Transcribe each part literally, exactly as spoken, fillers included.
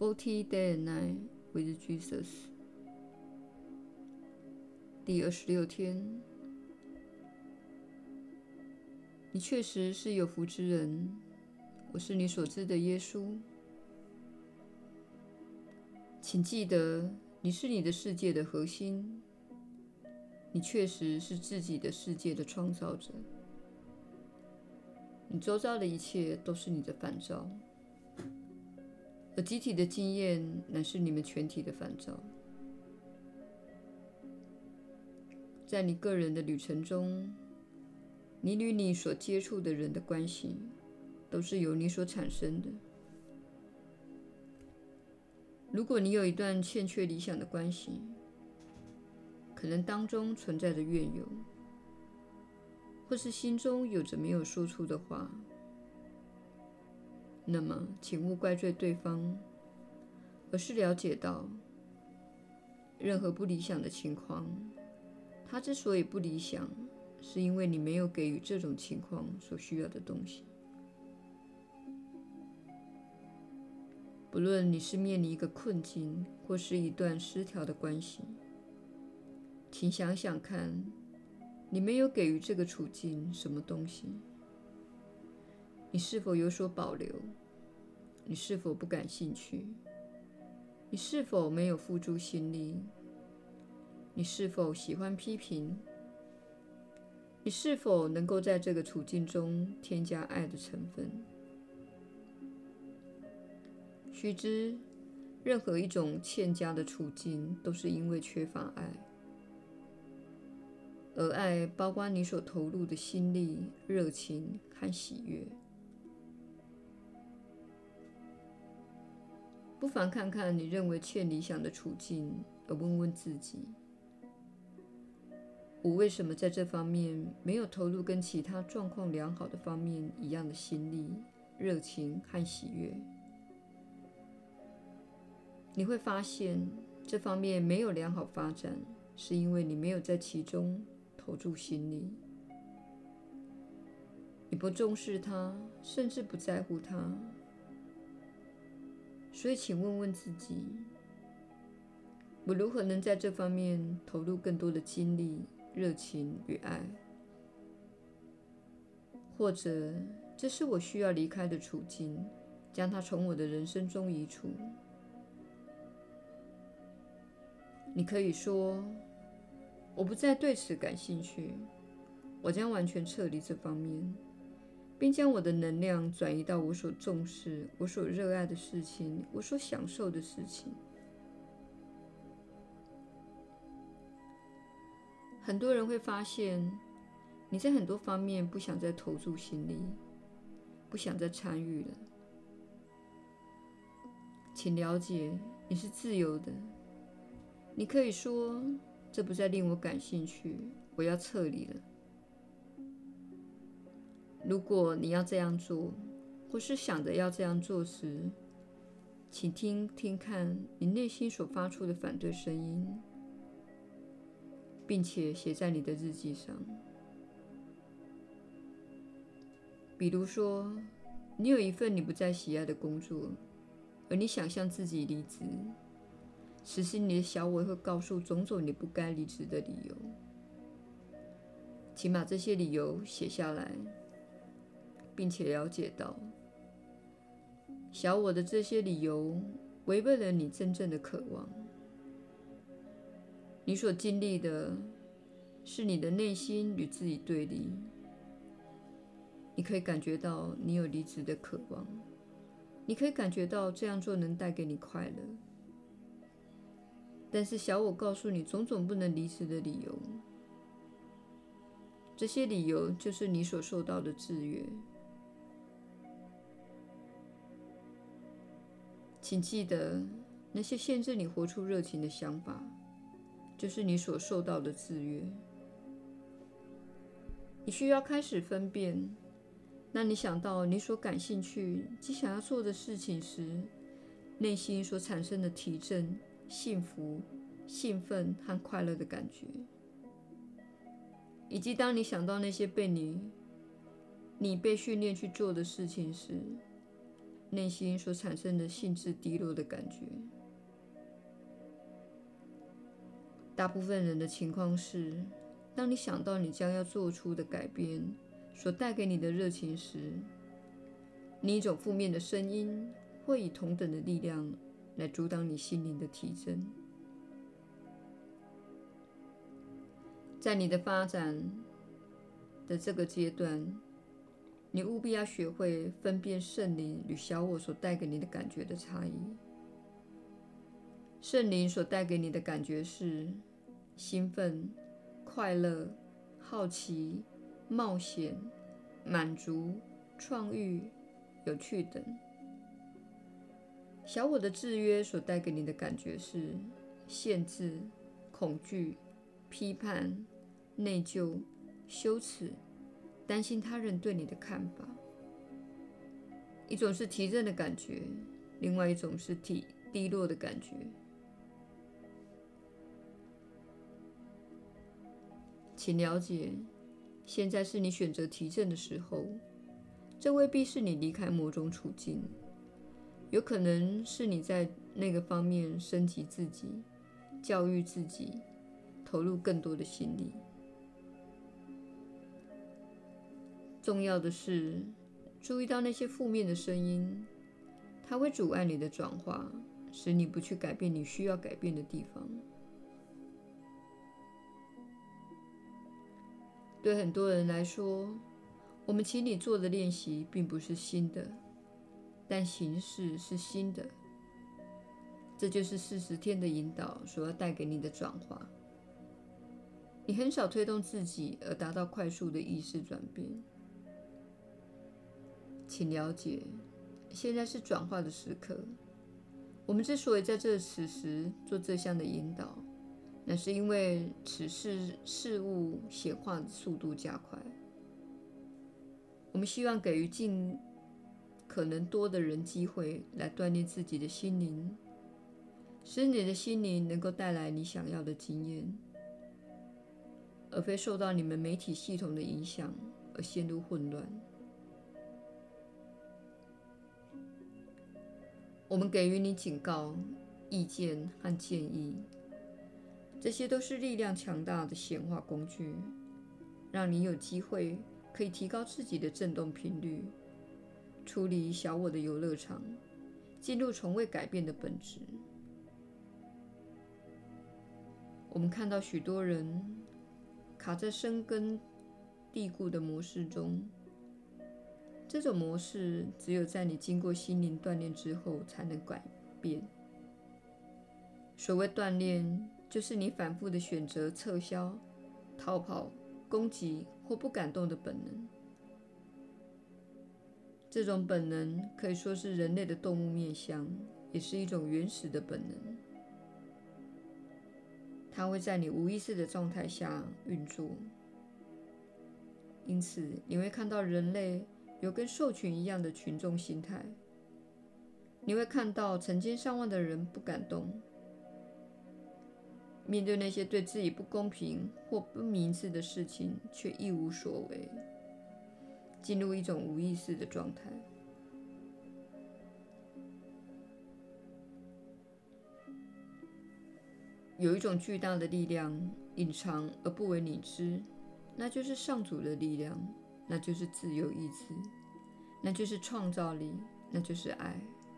Forty Day and Night with Jesus 第二十六天，你确实是有福之人，我是你所知的耶稣。请记得，你是你的世界的核心，你确实是自己的世界的创造者。你周遭的一切都是你的反照，而集体的经验乃是你们全体的反照。在你个人的旅程中，你与你所接触的人的关系都是由你所产生的。如果你有一段欠缺理想的关系，可能当中存在着怨尤，或是心中有着没有说出的话，那么请勿怪罪对方，而是了解到，任何不理想的情况，它之所以不理想，是因为你没有给予这种情况所需要的东西。不论你是面临一个困境，或是一段失调的关系，请想想看，你没有给予这个处境什么东西？你是否有所保留？你是否不感兴趣？你是否没有付诸心力？你是否喜欢批评？你是否能够在这个处境中添加爱的成分？须知，任何一种欠佳的处境都是因为缺乏爱，而爱包括你所投入的心力、热情和喜悦。不妨看看你认为欠理想的处境，而问问自己：我为什么在这方面没有投入跟其他状况良好的方面一样的心力、热情和喜悦？你会发现，这方面没有良好发展，是因为你没有在其中投注心力。你不重视它，甚至不在乎它。所以，请问问自己：我如何能在这方面投入更多的精力、热情与爱？或者，这是我需要离开的处境，将它从我的人生中移除。你可以说：我不再对此感兴趣，我将完全撤离这方面，并将我的能量转移到我所重视、我所热爱的事情，我所享受的事情。很多人会发现，你在很多方面不想再投注心力，不想再参与了。请了解，你是自由的。你可以说：这不再令我感兴趣，我要撤离了。如果你要这样做，或是想着要这样做时，请听听看你内心所发出的反对声音，并且写在你的日记上。比如说，你有一份你不再喜爱的工作，而你想象自己离职，此时你的小我会告诉种种你不该离职的理由。请把这些理由写下来，并且了解到，小我的这些理由违背了你真正的渴望。你所经历的是你的内心与自己对立。你可以感觉到你有离职的渴望，你可以感觉到这样做能带给你快乐，但是小我告诉你种种不能离职的理由。这些理由就是你所受到的制约。请记得，那些限制你活出热情的想法，就是你所受到的制约。你需要开始分辨，当你想到你所感兴趣及想要做的事情时，内心所产生的提振、幸福、兴奋和快乐的感觉，以及当你想到那些被你你被训练去做的事情时， 内心所产生的兴致低落的感觉。大部分人的情况是，当你想到你将要做出的改变所带给你的热情时，另一种负面的声音会以同等的力量来阻挡你心灵的提升。在你的发展的这个阶段，你务必要学会分辨圣灵与小我所带给你的感觉的差异。圣灵所带给你的感觉是兴奋、快乐、好奇、冒险、满足、创意、有趣等。小我的制约所带给你的感觉是限制、恐惧、批判、内疚、羞耻、担心他人对你的看法。一种是提振的感觉，另外一种是低低落的感觉。请了解，现在是你选择提振的时候，这未必是你离开某种处境，有可能是你在那个方面升级自己、教育自己，投入更多的心力。重要的是，注意到那些负面的声音，它会阻碍你的转化，使你不去改变你需要改变的地方。对很多人来说，我们请你做的练习并不是新的，但形式是新的。这就是四十天的引导所要带给你的转化。你很少推动自己而达到快速的意识转变。请了解，现在是转化的时刻。我们之所以在这此时做这项的引导，那是因为此事事物显化的速度加快。我们希望给予尽可能多的人机会来锻炼自己的心灵，使你的心灵能够带来你想要的经验，而非受到你们媒体系统的影响而陷入混乱。我们给予你警告、意见和建议，这些都是力量强大的显化工具，让你有机会可以提高自己的振动频率，处理小我的游乐场，进入从未改变的本质。我们看到许多人卡在深根蒂固的模式中，这种模式只有在你经过心灵锻炼之后才能改变。所谓锻炼，就是你反复的选择撤销、逃跑、攻击或不感动的本能。这种本能可以说是人类的动物面向，也是一种原始的本能。它会在你无意识的状态下运作，因此你会看到人类有跟兽群一样的群众心态。你会看到成千上万的人不敢动，面对那些对自己不公平或不明智的事情却一无所为，进入一种无意识的状态。有一种巨大的力量隐藏而不为你知，那就是上主的力量，那就是自由意志，那就是创造力，那就是爱。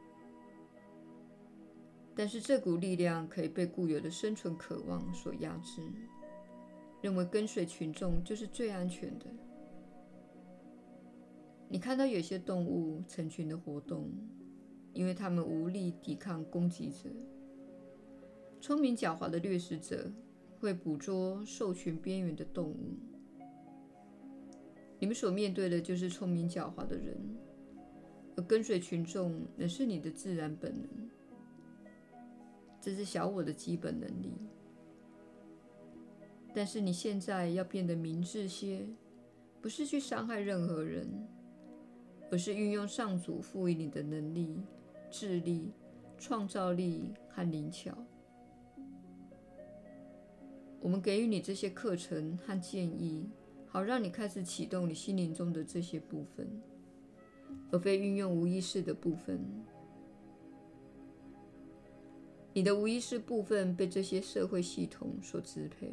但是这股力量可以被固有的生存渴望所压制，认为跟随群众就是最安全的。你看到有些动物成群的活动，因为它们无力抵抗攻击者。聪明狡猾的掠食者会捕捉兽群边缘的动物。你们所面对的就是聪明狡猾的人，而跟随群众仍是你的自然本能。这是小我的基本能力。但是你现在要变得明智些，不是去伤害任何人，而是运用上主赋予你的能力、智力、创造力和灵巧。我们给予你这些课程和建议，好让你开始启动你心灵中的这些部分。 而非运用无意识的部分。你的无意识部分被这些社会系统所支配，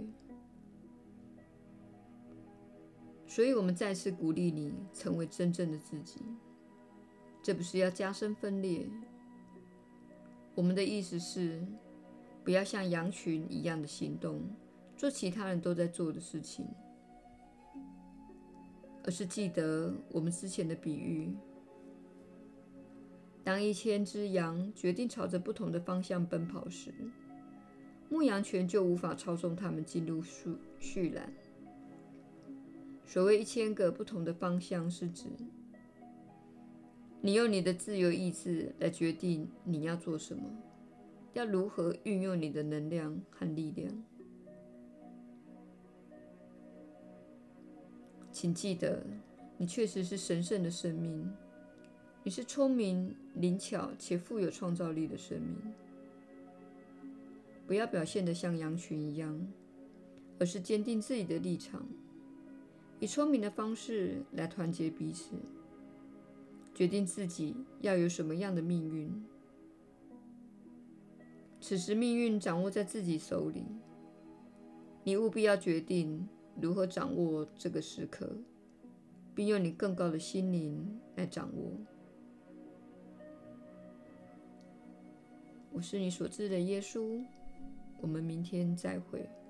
所以我们再次鼓励你成为真正的自己。这不是要加深分裂，我们的意思是，不要像羊群一样的行动，做其他人都在做的事情，而是记得我们之前的比喻。当一千只羊决定朝着不同的方向奔跑时，牧羊犬就无法操纵它们进入畜栏。所谓一千个不同的方向，是指你用你的自由意志来决定你要做什么，要如何运用你的能量和力量。请记得，你确实是神圣的生命。你是聪明、灵巧且富有创造力的生命。不要表现得像羊群一样，而是坚定自己的立场，以聪明的方式来团结彼此，决定自己要有什么样的命运。此时命运掌握在自己手里，你务必要决定如何掌握这个时刻，并用你更高的心灵来掌握。我是你所知的耶稣，我们明天再会。